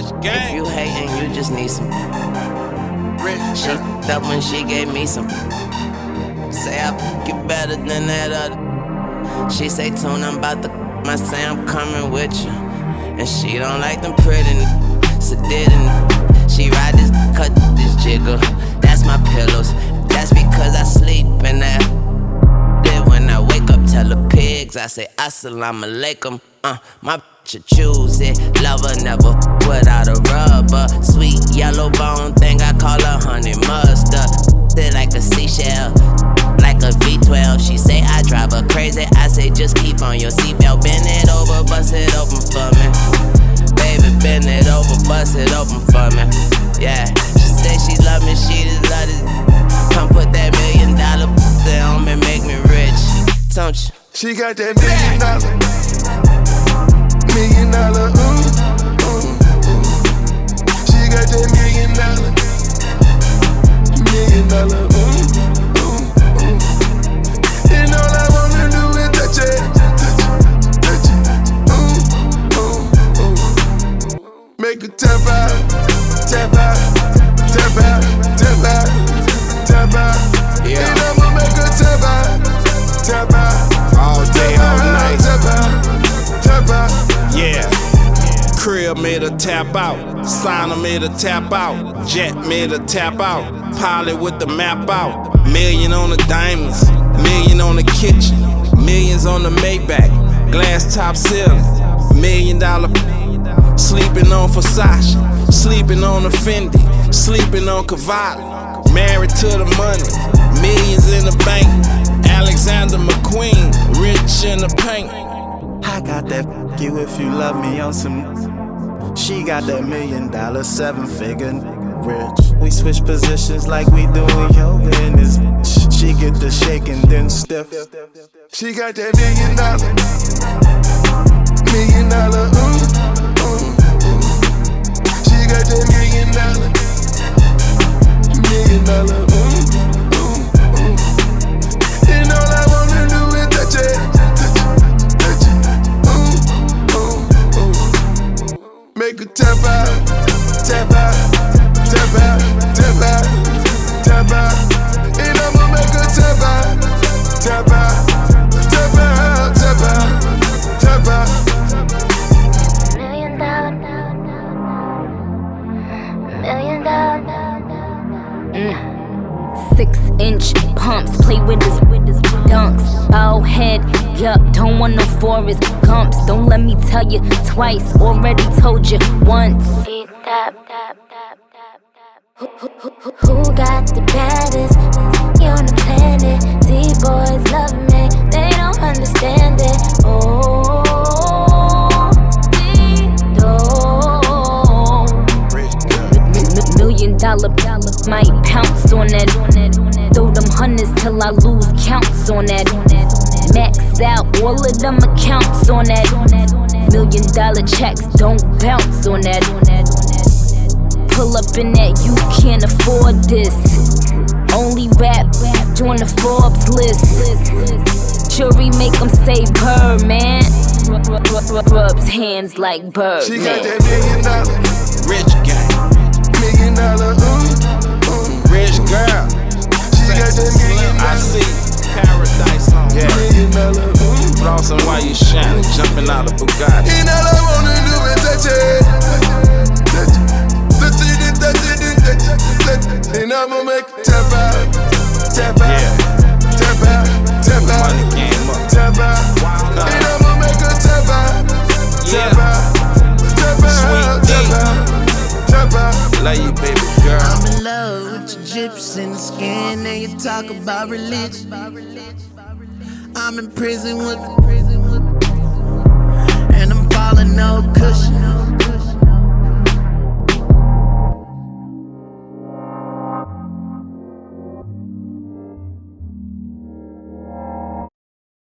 If you hating, you just need some. She f***ed up when she gave me some. Say I f*** you better than that other. She say, Tune, I'm about to I say I'm coming with you. And she don't like them pretty so didn't. She ride this, cut this jiggle. That's my pillows. That's because I sleep in that. Then when I wake up, tell the pigs, I say assalamu alaikum. My bitch choose it. Lover never without a rubber. Sweet yellow bone thing, I call her honey mustard. It like a seashell, like a V12. She say I drive her crazy. I say just keep on your seatbelt. Bend it over, bust it open for me. Baby, bend it over, bust it open for me. Yeah, she say she love me, she just love it. Come put that $1 million on me, make me rich, don't you? She got that $1 million, She got that $1 million, And all I wanna do is touch it, touch it, Make her tap out, tap out, tap out, tap out, tap out. Yeah. And I'ma make her tap out, tap out. All day, all night. Tap out, tap out. Yeah. Crib made her tap out. Signer made her tap out. Jet made her tap out. Pilot with the map out. Million on the diamonds. Million on the kitchen. Millions on the Maybach. Glass top ceiling. $1 million. Sleeping on Versace. Sleeping on the Fendi. Sleeping on Cavalli. Married to the money. Millions in the bank. Alexander McQueen. Rich in the paint. I got that f you if you love me on some. She got that $1 million, 7-figure rich. We switch positions like we doing yoga in this bitch. She get the shake and then stiff. She got that $1 million, $1 million, She got that $1 million, $1 million, And all I wanna do is touch it, touch it, Make her tap out, tap out, tap out, tap out, tap out. And I'ma make her tap out, tap out, tap out, tap out, tap out. $1 million, $1 million. 6-inch pumps, play with his dunks. Bald head, yup, don't want no Forrest Gumps. Don't let me tell you twice, already told you once. Who got the baddest on the planet? These boys love me, they don't understand it. Oh, $1 million might pounce on that. Throw them hundreds till I lose counts on that. Max out all of them accounts on that. $1 million checks don't bounce on that. Pull up in that, you can't afford this. Only rap on the Forbes list. Jury make them say Birdman. Rubs hands like Birdman. She got that $1 million, Rich gang. $1 million, Rich girl. She got that $1 million, I see paradise on $1 her. million, Flossing while you shining, jumping out of Bugatti. And all I wanna do is touch it, touch it, touch it, touch it, touch it. And I'ma make it tap out, tap out, tap out, tap out, Money came up. tap out. And I'ma make her tap out, tap out, tap out, tap out, tap out. Love you, baby girl. I'm in love with your gyps in the skin, and you talk about religion. I'm in prison with